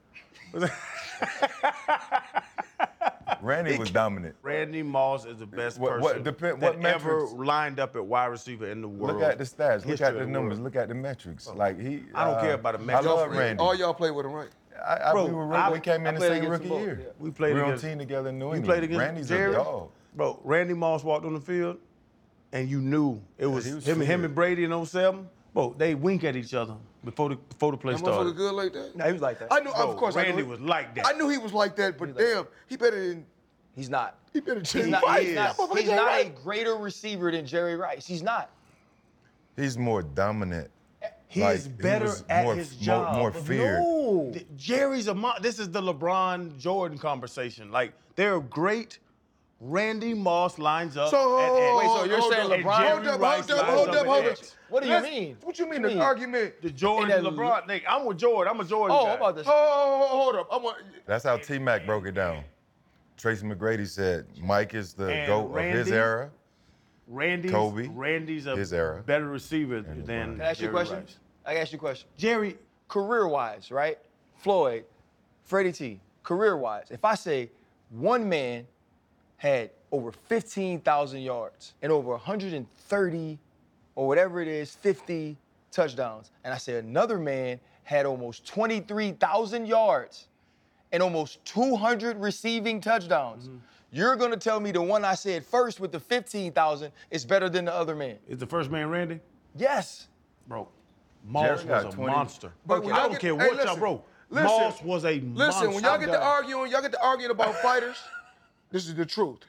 Randy was dominant. Randy Moss is the best What person that ever metrics? lined up at wide receiver in the world. Look at the stats. Look History at of the the numbers. world. Look at the metrics. Like I don't care about the metrics. I love Randy. All y'all play with him, right? We were rookie. We came in the played same against rookie them both, year. yeah. We played We were on against. team together in New You England. played against Randy's Jerry? a dog. Bro, Randy Moss walked on the field, and you knew it was, he was him feared. and Brady in 07. Bro, they wink at each other before the play That motherfucker started. good like that? No, he was like that. I knew, Bro, of course, Randy I knew. was like that. I knew he was like that, but damn, he better than He's not. he better He's than not, Rice. he's not, That motherfucker he's Jerry not a Rice. greater receiver than Jerry Rice. He's not. He's more dominant. He Like, is he better was at more- his more- job. more feared. No. Jerry's this is the LeBron Jordan conversation. Like, they're great. Randy Moss lines up. So, Wait, so you're hold saying up, LeBron- Hold up, Rice hold up, lines hold up up, at hold up. X. What do you mean? What you mean, What the you mean? argument? The Jordan And and that- LeBron. Like, I'm with Jordan. I'm a Jordan Oh, guy. I'm about to. Hold up. I want. That's how T-Mac broke it down. Tracy McGrady said Mike is the And GOAT of his Randy? era. Randy's his a era. better receiver than Can I ask you a Jerry question? Rice. I can ask you a question. Jerry, Career-wise, right? Floyd, Freddie T, career-wise, if I say one man had over 15,000 yards and over 130 or whatever it is, 50 touchdowns, and I say another man had almost 23,000 yards and almost 200 receiving touchdowns, you're gonna tell me the one I said first with the 15,000 is better than the other man? is the first man Randy? Yes. Bro, Moss Jerry got was a 20. monster. But when I y'all don't get- care hey, what y'all, listen, bro. listen, Moss was a monster. Listen, when y'all get to done. arguing about fighters, this is the truth.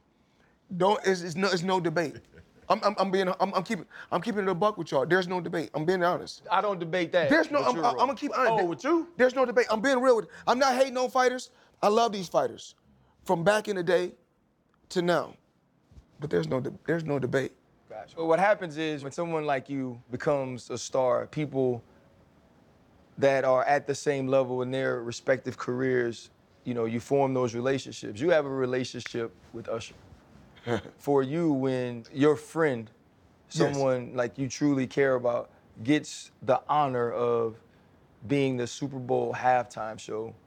It's no debate. I'm keeping it a buck with y'all. There's no debate. I'm being honest. I don't debate that. There's no. but I'm you're gonna wrong. keep honest. Oh, with you? There's no debate. I'm being real with. I'm not hating on fighters. I love these fighters, from back in the day to now. But there's no debate. Gotcha. But what happens is when someone like you becomes a star, people that are at the same level in their respective careers, you know, you form those relationships. You have a relationship with Usher. For you, when your friend, someone like you truly care about, gets the honor of being the Super Bowl halftime show,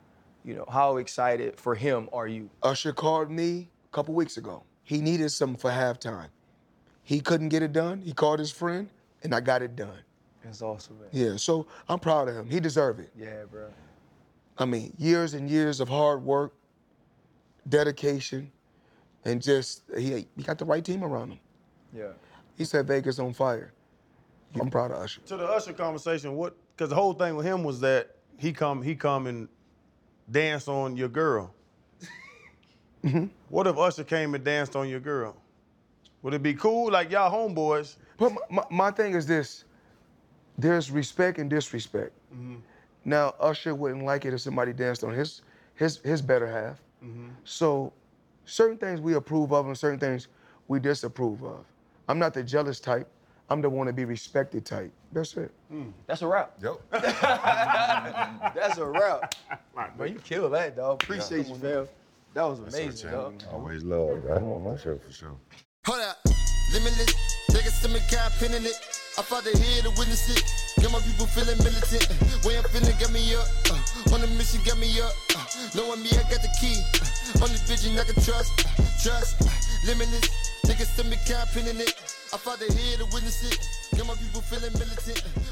You know, how excited for him are you? Usher called me a couple weeks ago. He needed something for halftime. He couldn't get it done. He called his friend, and I got it done. That's awesome, man. Yeah, so I'm proud of him. He deserved it. Yeah, bro. I mean, years and years of hard work, dedication, and just he got the right team around him. Yeah. He set Vegas on fire. I'm proud of Usher. To the Usher conversation, because the whole thing with him was that he come and dance on your girl. What if Usher came and danced on your girl? Would it be cool? Like, y'all homeboys. But my thing is this. There's respect and disrespect. Now, Usher wouldn't like it if somebody danced on his better half. So certain things we approve of and certain things we disapprove of. I'm not the jealous type. I'm the want to be respected type. That's it. That's a wrap. Yep. That's a wrap. Bro, you killed that, dog. Appreciate you, fam. That was amazing, dog. Always love, right? For sure, for sure. Hold up, limitless. Niggas to me, got pin in it. I fought to hear to witness it. Get my people feeling militant. Way I'm feeling, get me up. On the mission, get me up. Knowing me, I got the key. Only vision I can trust. Limitless. Niggas to me, got pin in it. I fought to hear to witness it. Get my people feeling militant.